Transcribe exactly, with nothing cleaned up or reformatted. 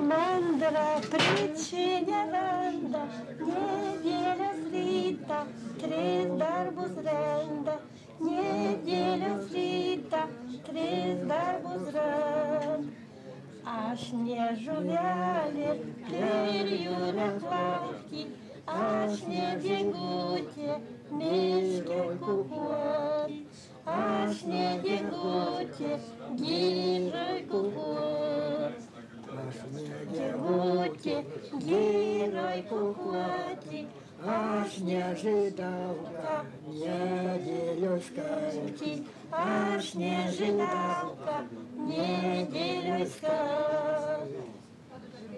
Mądra pričinia randa, nedėlės rytą, tris darbus randa. Nedėlės rytą, tris darbus randa. Aš ne žuvelė, per jūrą plaukti, aš ne gegutė, miške kukuot. Aš ne gegutė, girioj kukuot. Aš ne gegutė, girioj kukuoti. Aš ne žydauka, nedėlių skalti. Aš ne žydauka, nedėlių skalti.